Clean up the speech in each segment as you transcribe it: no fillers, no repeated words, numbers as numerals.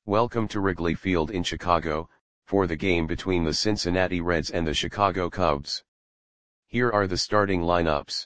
Welcome to Wrigley Field in Chicago, for the game between the Cincinnati Reds and the Chicago Cubs. Here are the starting lineups.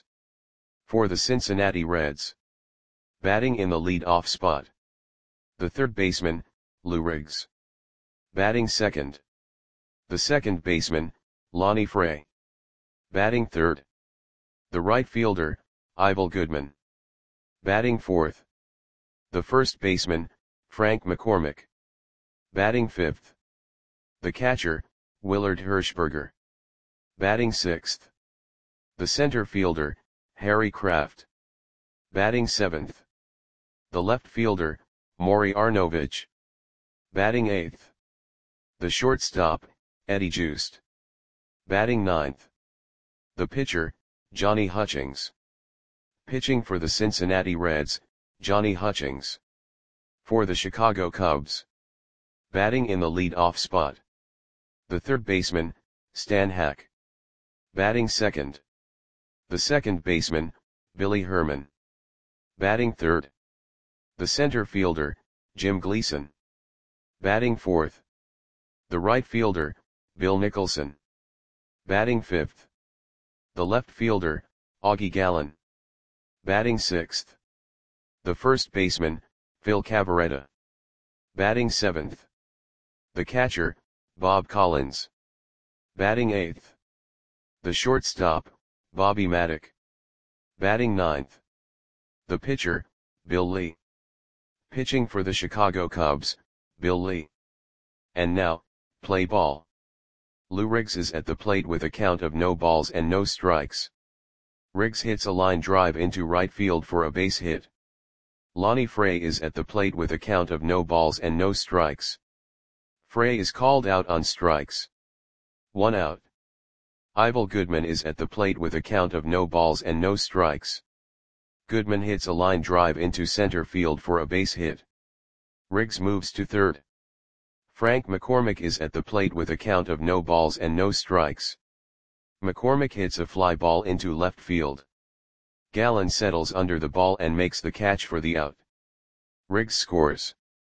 For the Cincinnati Reds. Batting in the lead-off spot. The third baseman, Lou Riggs. Batting second. The second baseman, Lonnie Fray. Batting third. The right fielder, Ivel Goodman. Batting fourth. The first baseman, Frank McCormick. Batting fifth. The catcher, Willard Hirschberger. Batting sixth. The center fielder, Harry Kraft. Batting seventh. The left fielder, Maury Arnovich. Batting eighth. The shortstop, Eddie Joost. Batting ninth. The pitcher, Johnny Hutchings. Pitching for the Cincinnati Reds, Johnny Hutchings. For the Chicago Cubs. Batting in the lead-off spot. The third baseman, Stan Hack. Batting second. The second baseman, Billy Herman. Batting third. The center fielder, Jim Gleason. Batting fourth. The right fielder, Bill Nicholson. Batting fifth. The left fielder, Augie Gallen. Batting sixth. The first baseman, Phil Cavarretta. Batting seventh. The catcher, Bob Collins. Batting eighth. The shortstop, Bobby Maddock. Batting ninth. The pitcher, Bill Lee. Pitching for the Chicago Cubs, Bill Lee. And now, play ball. Lou Riggs is at the plate with a count of no balls and no strikes. Riggs hits a line drive into right field for a base hit. Lonnie Fray is at the plate with a count of no balls and no strikes. Fray is called out on strikes. 1 out. Ivel Goodman is at the plate with a count of no balls and no strikes. Goodman hits a line drive into center field for a base hit. Riggs moves to third. Frank McCormick is at the plate with a count of no balls and no strikes. McCormick hits a fly ball into left field. Gallen settles under the ball and makes the catch for the out. Riggs scores.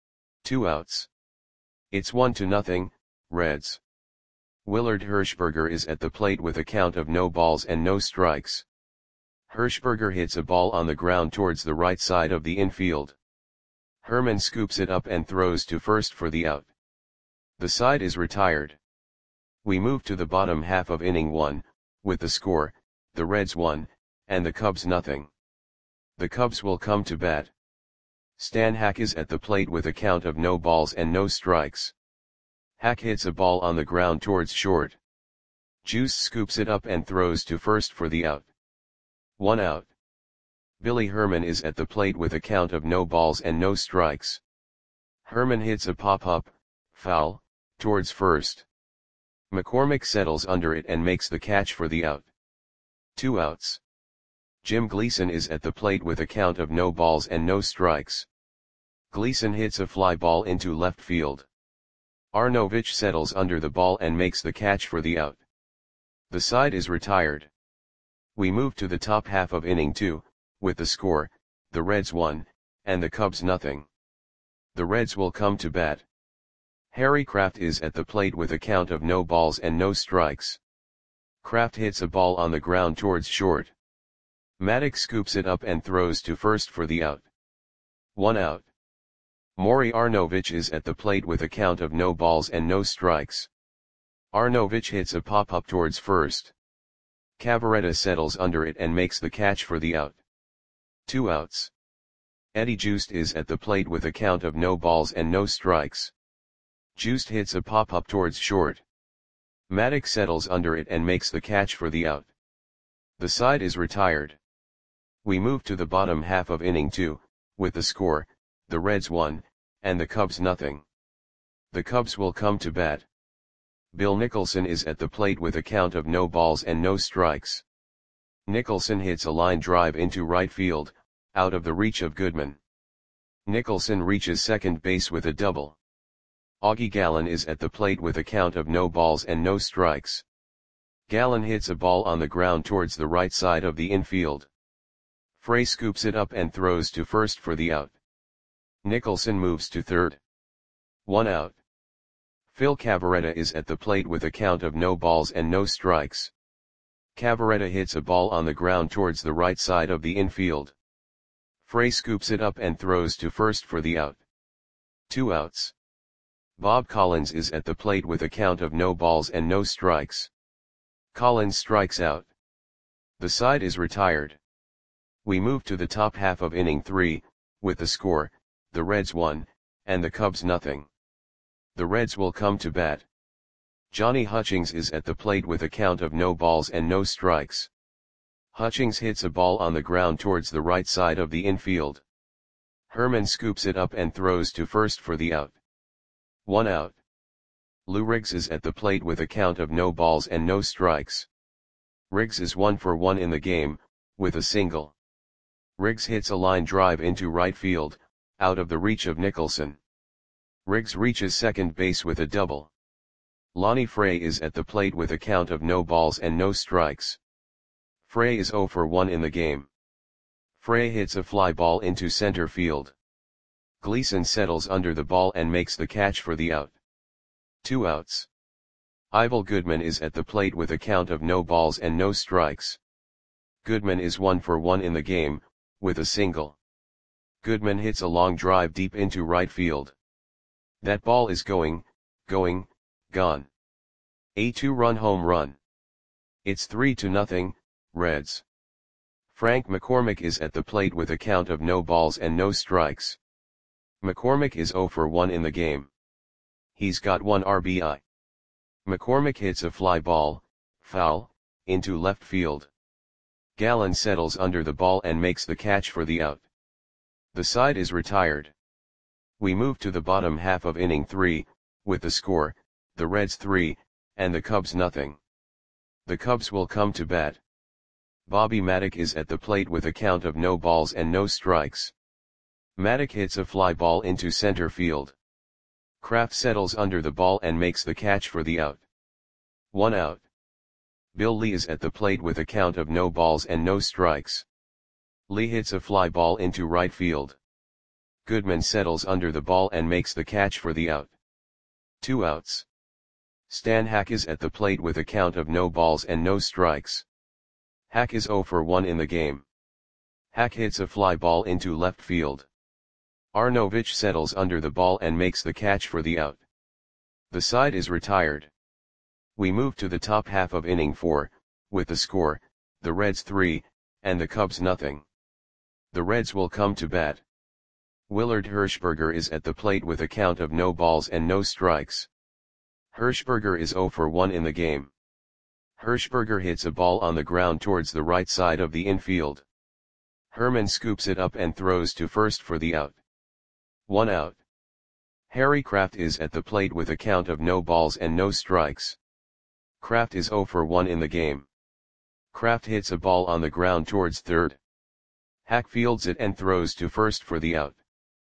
2 outs. It's 1-0, Reds. Willard Hirschberger is at the plate with a count of no balls and no strikes. Hirschberger hits a ball on the ground towards the right side of the infield. Herman scoops it up and throws to first for the out. The side is retired. We move to the bottom half of inning 1, with the score, the Reds 1, and the Cubs 0. The Cubs will come to bat. Stan Hack is at the plate with a count of no balls and no strikes. Hack hits a ball on the ground towards short. Juice scoops it up and throws to first for the out. 1 out. Billy Herman is at the plate with a count of no balls and no strikes. Herman hits a pop-up, foul, towards first. McCormick settles under it and makes the catch for the out. 2 outs. Jim Gleason is at the plate with a count of no balls and no strikes. Gleason hits a fly ball into left field. Arnovich settles under the ball and makes the catch for the out. The side is retired. We move to the top half of inning 2, with the score, the Reds 1, and the Cubs 0. The Reds will come to bat. Harry Kraft is at the plate with a count of no balls and no strikes. Kraft hits a ball on the ground towards short. Maddox scoops it up and throws to first for the out. 1 out. Maury Arnovich is at the plate with a count of no balls and no strikes. Arnovich hits a pop-up towards first. Cavarretta settles under it and makes the catch for the out. 2 outs. Eddie Joost is at the plate with a count of no balls and no strikes. Joost hits a pop-up towards short. Maddox settles under it and makes the catch for the out. The side is retired. We move to the bottom half of inning 2, with the score, the Reds 1, and the Cubs 0. The Cubs will come to bat. Bill Nicholson is at the plate with a count of no balls and no strikes. Nicholson hits a line drive into right field, out of the reach of Goodman. Nicholson reaches second base with a double. Augie Gallen is at the plate with a count of no balls and no strikes. Gallen hits a ball on the ground towards the right side of the infield. Fray scoops it up and throws to first for the out. Nicholson moves to third. 1 out. Phil Cavaretta is at the plate with a count of no balls and no strikes. Cavaretta hits a ball on the ground towards the right side of the infield. Frey scoops it up and throws to first for the out. 2 outs. Bob Collins is at the plate with a count of no balls and no strikes. Collins strikes out. The side is retired. We move to the top half of inning 3, with the score, the Reds 1, and the Cubs nothing. The Reds will come to bat. Johnny Hutchings is at the plate with a count of no balls and no strikes. Hutchings hits a ball on the ground towards the right side of the infield. Herman scoops it up and throws to first for the out. 1 out. Lou Riggs is at the plate with a count of no balls and no strikes. Riggs is 1 for 1 in the game, with a single. Riggs hits a line drive into right field, out of the reach of Nicholson. Riggs reaches second base with a double. Lonnie Frey is at the plate with a count of no balls and no strikes. Frey is 0 for 1 in the game. Frey hits a fly ball into center field. Gleason settles under the ball and makes the catch for the out. 2 outs. Ivel Goodman is at the plate with a count of no balls and no strikes. Goodman is 1 for 1 in the game, with a single. Goodman hits a long drive deep into right field. That ball is gone. A 2-run home run. It's 3-0, Reds. Frank McCormick is at the plate with a count of no balls and no strikes. McCormick is 0 for 1 in the game. He's got 1 RBI. McCormick hits a fly ball, foul, into left field. Gallen settles under the ball and makes the catch for the out. The side is retired. We move to the bottom half of inning 3, with the score, the Reds 3, and the Cubs nothing. The Cubs will come to bat. Bobby Maddock is at the plate with a count of no balls and no strikes. Maddock hits a fly ball into center field. Kraft settles under the ball and makes the catch for the out. 1 out. Bill Lee is at the plate with a count of no balls and no strikes. Lee hits a fly ball into right field. Goodman settles under the ball and makes the catch for the out. 2 outs. Stan Hack is at the plate with a count of no balls and no strikes. Hack is 0 for 1 in the game. Hack hits a fly ball into left field. Arnovich settles under the ball and makes the catch for the out. The side is retired. We move to the top half of inning 4, with the score, the Reds 3, and the Cubs nothing. The Reds will come to bat. Willard Hirschberger is at the plate with a count of no balls and no strikes. Hirschberger is 0 for 1 in the game. Hirschberger hits a ball on the ground towards the right side of the infield. Herman scoops it up and throws to first for the out. 1 out. Harry Kraft is at the plate with a count of no balls and no strikes. Kraft is 0 for 1 in the game. Kraft hits a ball on the ground towards third. Hack fields it and throws to first for the out.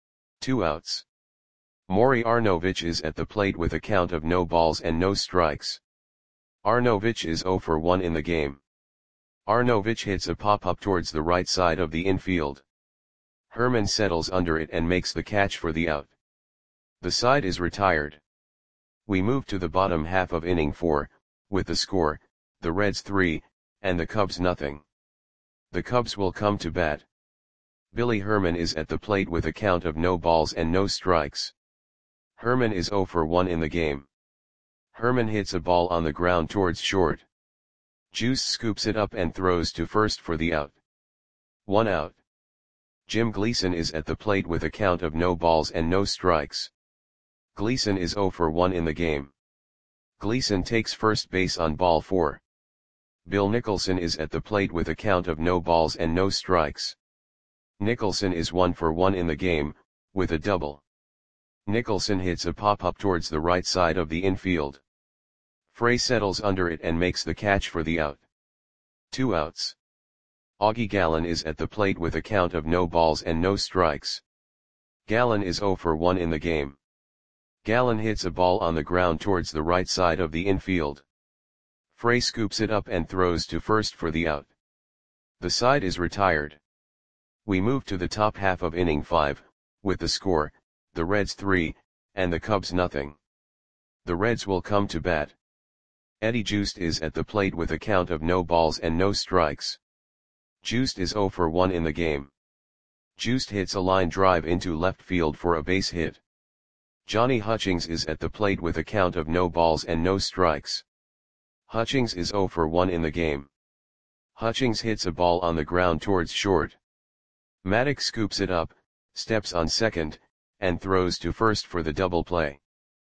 2 outs. Maury Arnovich is at the plate with a count of no balls and no strikes. Arnovich is 0 for 1 in the game. Arnovich hits a pop-up towards the right side of the infield. Herman settles under it and makes the catch for the out. The side is retired. We move to the bottom half of inning 4, with the score, the Reds 3, and the Cubs nothing. The Cubs will come to bat. Billy Herman is at the plate with a count of no balls and no strikes. Herman is 0 for 1 in the game. Herman hits a ball on the ground towards short. Juice scoops it up and throws to first for the out. 1 out. Jim Gleason is at the plate with a count of no balls and no strikes. Gleason is 0 for 1 in the game. Gleason takes first base on ball 4. Bill Nicholson is at the plate with a count of no balls and no strikes. Nicholson is 1 for 1 in the game, with a double. Nicholson hits a pop-up towards the right side of the infield. Frey settles under it and makes the catch for the out. 2 outs. Augie Gallen is at the plate with a count of no balls and no strikes. Gallen is 0 for 1 in the game. Gallen hits a ball on the ground towards the right side of the infield. Frey scoops it up and throws to first for the out. The side is retired. We move to the top half of inning 5, with the score, the Reds 3, and the Cubs nothing. The Reds will come to bat. Eddie Joost is at the plate with a count of no balls and no strikes. Joost is 0 for 1 in the game. Joost hits a line drive into left field for a base hit. Johnny Hutchings is at the plate with a count of no balls and no strikes. Hutchings is 0 for 1 in the game. Hutchings hits a ball on the ground towards short. Maddox scoops it up, steps on second, and throws to first for the double play.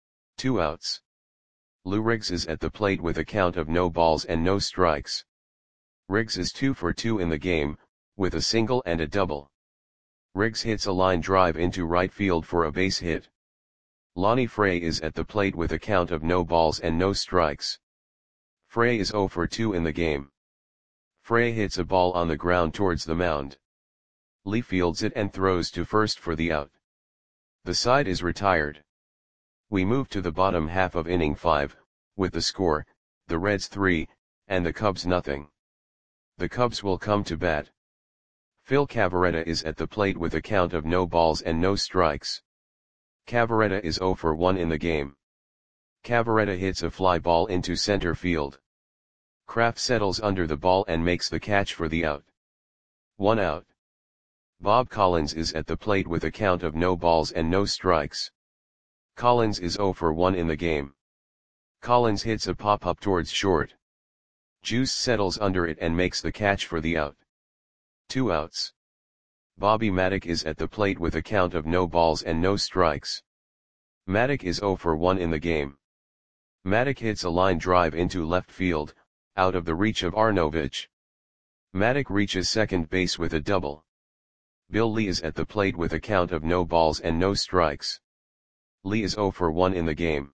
2 outs. Lou Riggs is at the plate with a count of no balls and no strikes. Riggs is 2 for 2 in the game, with a single and a double. Riggs hits a line drive into right field for a base hit. Lonnie Frey is at the plate with a count of no balls and no strikes. Frey is 0 for 2 in the game. Frey hits a ball on the ground towards the mound. Lee fields it and throws to first for the out. The side is retired. We move to the bottom half of inning 5, with the score, the Reds 3, and the Cubs nothing. The Cubs will come to bat. Phil Cavarretta is at the plate with a count of no balls and no strikes. Cavarretta is 0 for 1 in the game. Cavarretta hits a fly ball into center field. Kraft settles under the ball and makes the catch for the out. 1 out. Bob Collins is at the plate with a count of no balls and no strikes. Collins is 0 for 1 in the game. Collins hits a pop-up towards short. Juice settles under it and makes the catch for the out. 2 outs. Bobby Maddock is at the plate with a count of no balls and no strikes. Maddock is 0 for 1 in the game. Maddock hits a line drive into left field, out of the reach of Arnovich. Maddock reaches second base with a double. Bill Lee is at the plate with a count of no balls and no strikes. Lee is 0 for 1 in the game.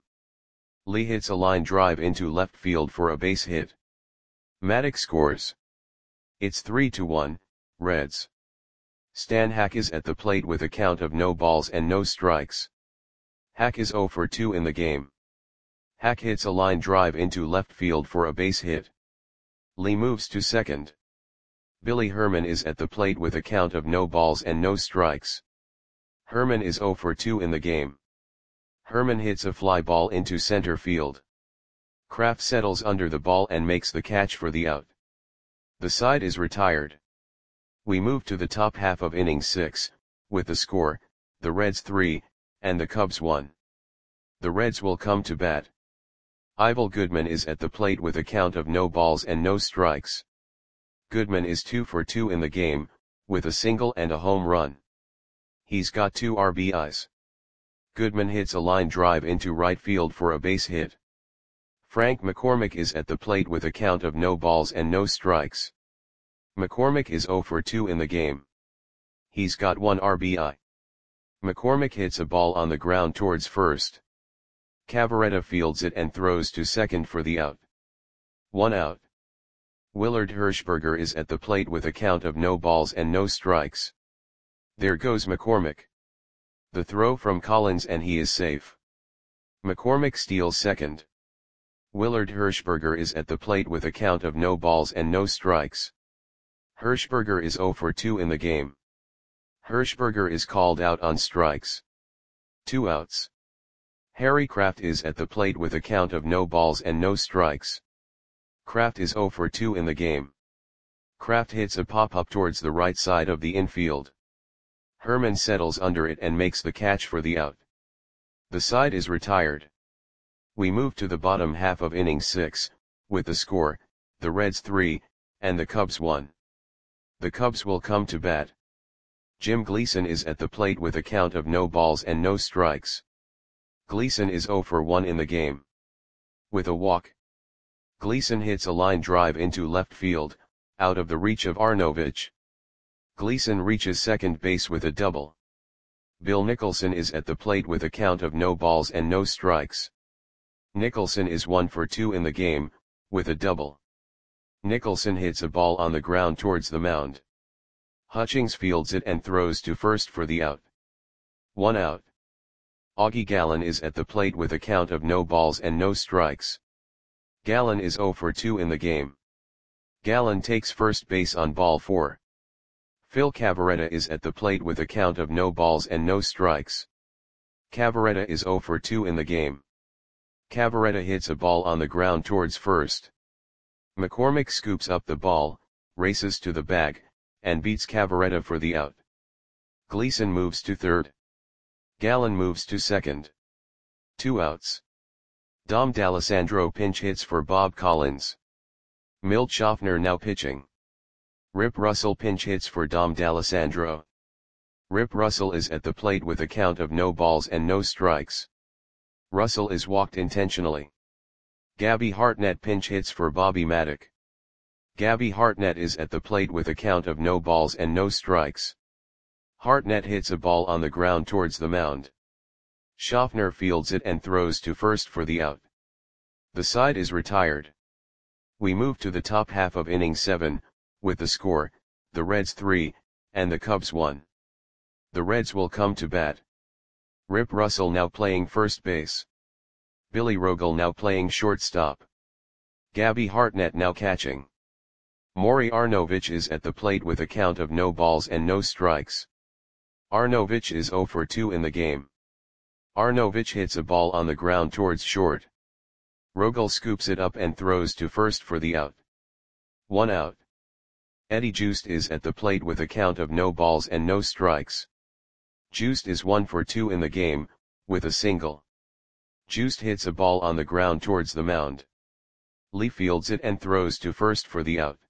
Lee hits a line drive into left field for a base hit. Maddock scores. It's 3-1, Reds. Stan Hack is at the plate with a count of no balls and no strikes. Hack is 0 for 2 in the game. Hack hits a line drive into left field for a base hit. Lee moves to second. Billy Herman is at the plate with a count of no balls and no strikes. Herman is 0 for 2 in the game. Herman hits a fly ball into center field. Kraft settles under the ball and makes the catch for the out. The side is retired. We move to the top half of inning 6, with the score, the Reds 3, and the Cubs 1. The Reds will come to bat. Ivel Goodman is at the plate with a count of no balls and no strikes. Goodman is 2 for 2 in the game, with a single and a home run. He's got 2 RBIs. Goodman hits a line drive into right field for a base hit. Frank McCormick is at the plate with a count of no balls and no strikes. McCormick is 0 for 2 in the game. He's got 1 RBI. McCormick hits a ball on the ground towards first. Cavarretta fields it and throws to second for the out. 1 out. Willard Hirschberger is at the plate with a count of no balls and no strikes. There goes McCormick. The throw from Collins and he is safe. McCormick steals second. Willard Hirschberger is at the plate with a count of no balls and no strikes. Hirschberger is 0 for 2 in the game. Hirschberger is called out on strikes. 2 outs. Harry Kraft is at the plate with a count of no balls and no strikes. Kraft is 0 for 2 in the game. Kraft hits a pop-up towards the right side of the infield. Herman settles under it and makes the catch for the out. The side is retired. We move to the bottom half of inning 6, with the score, the Reds 3, and the Cubs 1. The Cubs will come to bat. Jim Gleason is at the plate with a count of no balls and no strikes. Gleason is 0 for 1 in the game. With a walk. Gleason hits a line drive into left field, out of the reach of Arnovich. Gleason reaches second base with a double. Bill Nicholson is at the plate with a count of no balls and no strikes. Nicholson is 1 for 2 in the game, with a double. Nicholson hits a ball on the ground towards the mound. Hutchings fields it and throws to first for the out. 1 out. Augie Gallen is at the plate with a count of no balls and no strikes. Gallen is 0 for 2 in the game. Gallen takes first base on ball 4. Phil Cavarretta is at the plate with a count of no balls and no strikes. Cavaretta is 0 for 2 in the game. Cavaretta hits a ball on the ground towards first. McCormick scoops up the ball, races to the bag, and beats Cavaretta for the out. Gleason moves to third. Gallen moves to second. 2 outs. Dom D'Alessandro pinch hits for Bob Collins. Milt Schaffner now pitching. Rip Russell pinch hits for Dom D'Alessandro. Rip Russell is at the plate with a count of no balls and no strikes. Russell is walked intentionally. Gabby Hartnett pinch hits for Bobby Maddock. Gabby Hartnett is at the plate with a count of no balls and no strikes. Hartnett hits a ball on the ground towards the mound. Schaffner fields it and throws to first for the out. The side is retired. We move to the top half of inning 7, with the score, the Reds 3, and the Cubs 1. The Reds will come to bat. Rip Russell now playing first base. Billy Rogel now playing shortstop. Gabby Hartnett now catching. Maury Arnovich is at the plate with a count of no balls and no strikes. Arnovich is 0 for 2 in the game. Arnovich hits a ball on the ground towards short. Rogel scoops it up and throws to first for the out. 1 out. Eddie Joost is at the plate with a count of no balls and no strikes. Joost is 1 for 2 in the game, with a single. Joost hits a ball on the ground towards the mound. Lee fields it and throws to first for the out.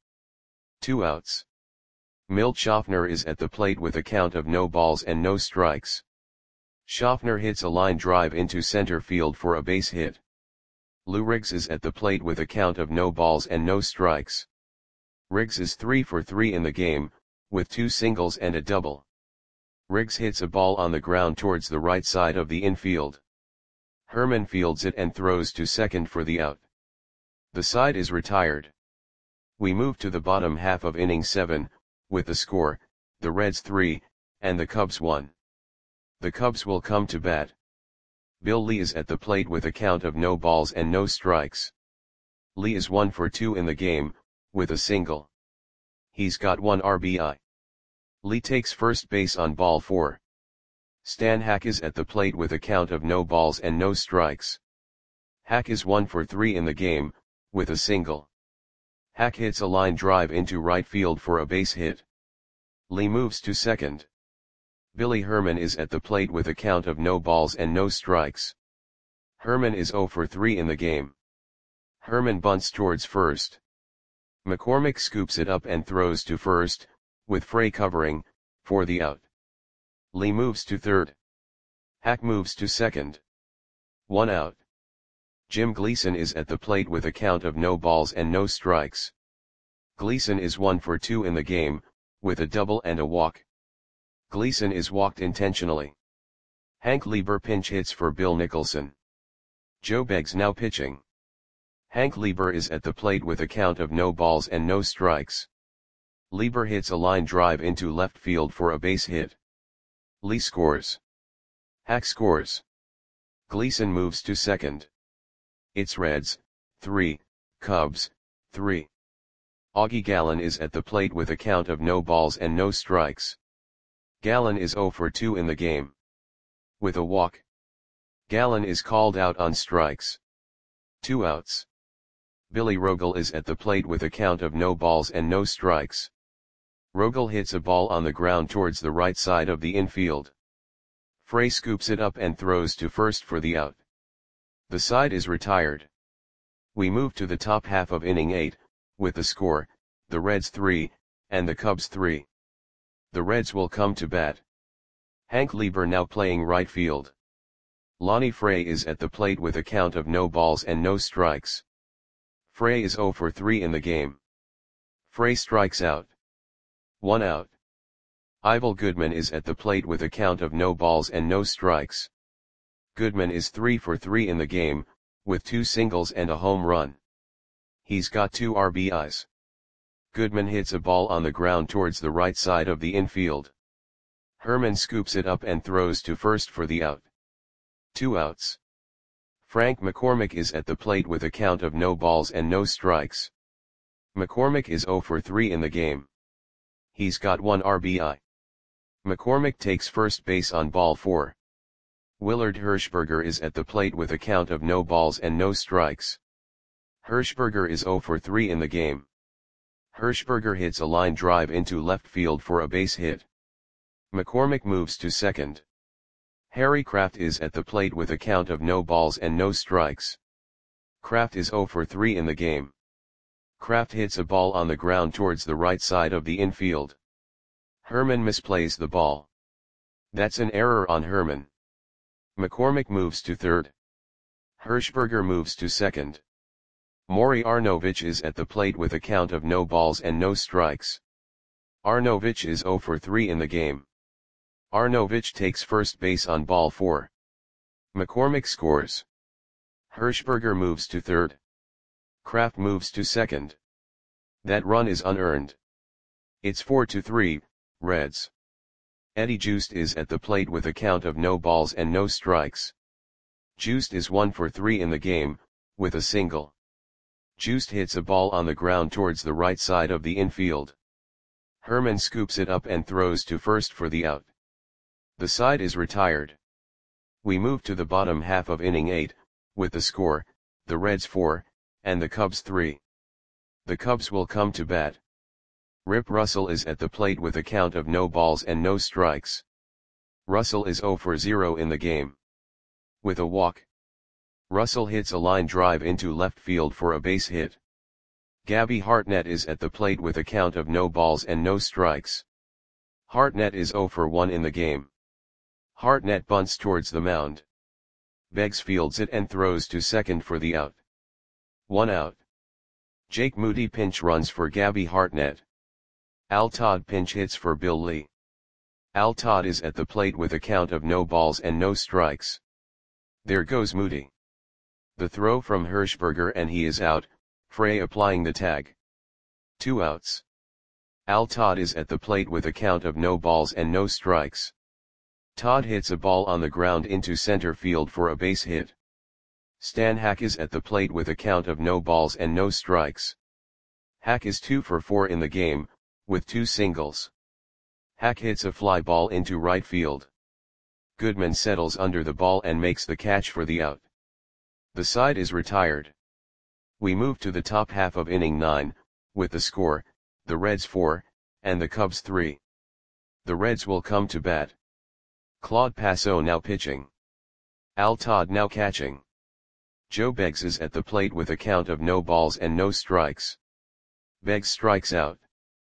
2 outs. Milt Schaffner is at the plate with a count of no balls and no strikes. Schaffner hits a line drive into center field for a base hit. Lou Riggs is at the plate with a count of no balls and no strikes. Riggs is 3 for 3 in the game, with 2 singles and a double. Riggs hits a ball on the ground towards the right side of the infield. Herman fields it and throws to second for the out. The side is retired. We move to the bottom half of inning 7, with the score, the Reds 3, and the Cubs 1. The Cubs will come to bat. Bill Lee is at the plate with a count of no balls and no strikes. Lee is 1 for 2 in the game, with a single. He's got 1 RBI. Lee takes first base on ball 4. Stan Hack is at the plate with a count of no balls and no strikes. Hack is 1 for 3 in the game, with a single. Hack hits a line drive into right field for a base hit. Lee moves to second. Billy Herman is at the plate with a count of no balls and no strikes. Herman is 0 for 3 in the game. Herman bunts towards first. McCormick scoops it up and throws to first, with Frey covering, for the out. Lee moves to third. Hack moves to second. 1 out. Jim Gleason is at the plate with a count of no balls and no strikes. Gleason is 1 for 2 in the game, with a double and a walk. Gleason is walked intentionally. Hank Lieber pinch hits for Bill Nicholson. Joe Beggs now pitching. Hank Lieber is at the plate with a count of no balls and no strikes. Lieber hits a line drive into left field for a base hit. Lee scores. Hack scores. Gleason moves to second. It's Reds, 3, Cubs, 3. Augie Gallen is at the plate with a count of no balls and no strikes. Gallen is 0 for 2 in the game. With a walk. Gallen is called out on strikes. 2 outs. Billy Rogel is at the plate with a count of no balls and no strikes. Rogel hits a ball on the ground towards the right side of the infield. Frey scoops it up and throws to first for the out. The side is retired. We move to the top half of inning 8, with the score, the Reds 3, and the Cubs 3. The Reds will come to bat. Hank Lieber now playing right field. Lonnie Frey is at the plate with a count of no balls and no strikes. Frey is 0 for 3 in the game. Frey strikes out. 1 out. Ivel Goodman is at the plate with a count of no balls and no strikes. Goodman is 3 for 3 in the game, with 2 singles and a home run. He's got 2 RBIs. Goodman hits a ball on the ground towards the right side of the infield. Herman scoops it up and throws to first for the out. 2 outs. Frank McCormick is at the plate with a count of no balls and no strikes. McCormick is 0 for 3 in the game. He's got 1 RBI. McCormick takes first base on ball 4. Willard Hirschberger is at the plate with a count of no balls and no strikes. Hirschberger is 0 for 3 in the game. Hirschberger hits a line drive into left field for a base hit. McCormick moves to second. Harry Kraft is at the plate with a count of no balls and no strikes. Kraft is 0 for 3 in the game. Kraft hits a ball on the ground towards the right side of the infield. Herman misplays the ball. That's an error on Herman. McCormick moves to third. Hirschberger moves to second. Maury Arnovich is at the plate with a count of no balls and no strikes. Arnovich is 0 for 3 in the game. Arnovich takes first base on ball 4. McCormick scores. Hirschberger moves to third. Kraft moves to second. That run is unearned. It's 4-3, Reds. Eddie Joost is at the plate with a count of no balls and no strikes. Joost is 1 for 3 in the game, with a single. Joost hits a ball on the ground towards the right side of the infield. Herman scoops it up and throws to first for the out. The side is retired. We move to the bottom half of inning 8, with the score, the Reds 4, and the Cubs 3. The Cubs will come to bat. Rip Russell is at the plate with a count of no balls and no strikes. Russell is 0 for 0 in the game. With a walk, Russell hits a line drive into left field for a base hit. Gabby Hartnett is at the plate with a count of no balls and no strikes. Hartnett is 0 for 1 in the game. Hartnett bunts towards the mound. Beggs fields it and throws to second for the out. 1 out. Jake Moody pinch runs for Gabby Hartnett. Al Todd pinch hits for Bill Lee. Al Todd is at the plate with a count of no balls and no strikes. There goes Moody. The throw from Hirschberger and he is out, Frey applying the tag. 2 outs. Al Todd is at the plate with a count of no balls and no strikes. Todd hits a ball on the ground into center field for a base hit. Stan Hack is at the plate with a count of no balls and no strikes. Hack is 2 for 4 in the game, with 2 singles. Hack hits a fly ball into right field. Goodman settles under the ball and makes the catch for the out. The side is retired. We move to the top half of inning 9, with the score, the Reds 4, and the Cubs 3. The Reds will come to bat. Claude Passeau now pitching. Al Todd now catching. Joe Beggs is at the plate with a count of no balls and no strikes. Beggs strikes out.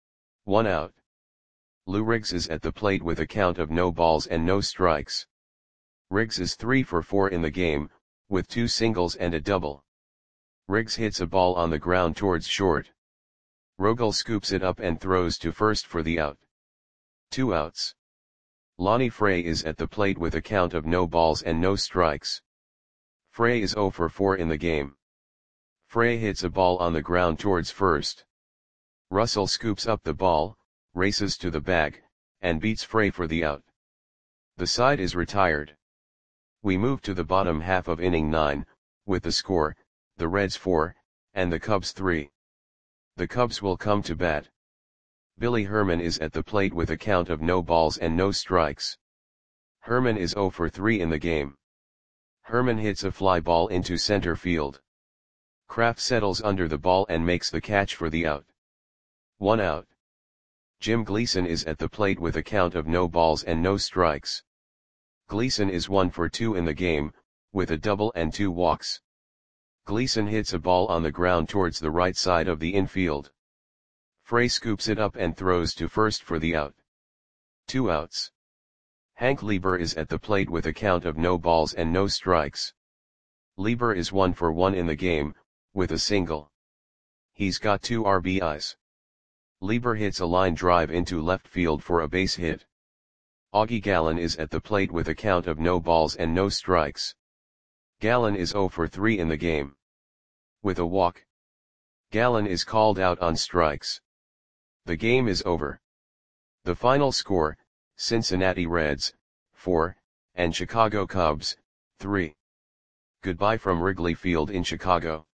1 out. Lou Riggs is at the plate with a count of no balls and no strikes. Riggs is 3 for 4 in the game, with 2 singles and a double. Riggs hits a ball on the ground towards short. Rogel scoops it up and throws to first for the out. 2 outs. Lonnie Frey is at the plate with a count of no balls and no strikes. Frey is 0 for 4 in the game. Frey hits a ball on the ground towards first. Russell scoops up the ball, races to the bag, and beats Frey for the out. The side is retired. We move to the bottom half of inning 9, with the score, the Reds 4, and the Cubs 3. The Cubs will come to bat. Billy Herman is at the plate with a count of no balls and no strikes. Herman is 0 for 3 in the game. Herman hits a fly ball into center field. Kraft settles under the ball and makes the catch for the out. 1 out. Jim Gleason is at the plate with a count of no balls and no strikes. Gleason is 1 for 2 in the game, with a double and 2 walks. Gleason hits a ball on the ground towards the right side of the infield. Frey scoops it up and throws to first for the out. 2 outs. Hank Lieber is at the plate with a count of no balls and no strikes. Lieber is 1 for 1 in the game, with a single. He's got 2 RBIs. Lieber hits a line drive into left field for a base hit. Augie Gallen is at the plate with a count of no balls and no strikes. Gallen is 0 for 3 in the game. With a walk, Gallen is called out on strikes. The game is over. The final score, Cincinnati Reds, 4, and Chicago Cubs, 3. Goodbye from Wrigley Field in Chicago.